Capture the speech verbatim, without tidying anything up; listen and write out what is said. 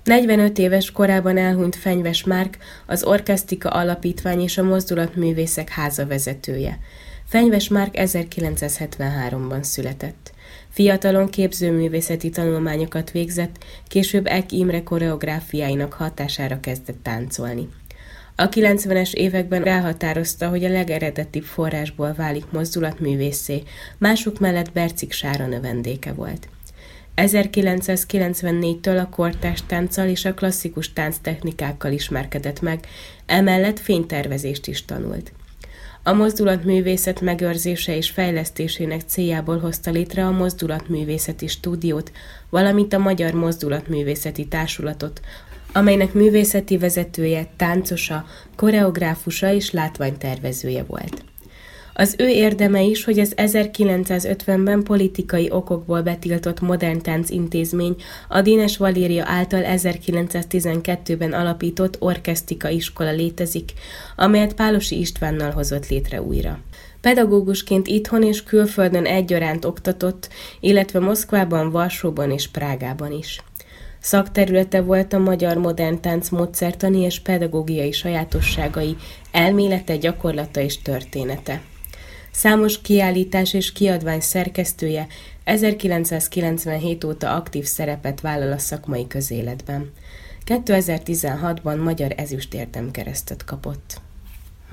negyvenöt éves korában elhunyt Fenyves Márk, az Orkesztika Alapítvány és a Mozdulatművészek Háza vezetője. Fenyves Márk ezerkilencszázhetvenháromban született. Fiatalon képzőművészeti tanulmányokat végzett, később Eck Imre koreográfiáinak hatására kezdett táncolni. A kilencvenes években elhatározta, hogy a legeredetibb forrásból válik mozdulatművészé, mások mellett Bercik Sára növendéke volt. ezerkilencszázkilencvennégytől a kortárs tánccal és a klasszikus tánctechnikákkal ismerkedett meg, emellett fénytervezést is tanult. A mozdulatművészet megőrzése és fejlesztésének céljából hozta létre a Mozdulatművészeti Stúdiót, valamint a Magyar Mozdulatművészeti Társulatot, amelynek művészeti vezetője, táncosa, koreográfusa és látványtervezője volt. Az ő érdeme is, hogy az ezerkilencszázötvenben politikai okokból betiltott Modern Tánc Intézmény a Dénes Valéria által ezerkilencszáztizenkettőben alapított Orkesztika iskola létezik, amelyet Pálosi Istvánnal hozott létre újra. Pedagógusként itthon és külföldön egyaránt oktatott, illetve Moszkvában, Varsóban és Prágában is. Szakterülete volt a magyar modern tánc módszertani és pedagógiai sajátosságai, elmélete, gyakorlata és története. Számos kiállítás és kiadvány szerkesztője, ezerkilencszázkilencvenhét óta aktív szerepet vállal a szakmai közéletben. kétezer-tizenhatban magyar ezüst érdemkeresztet kapott.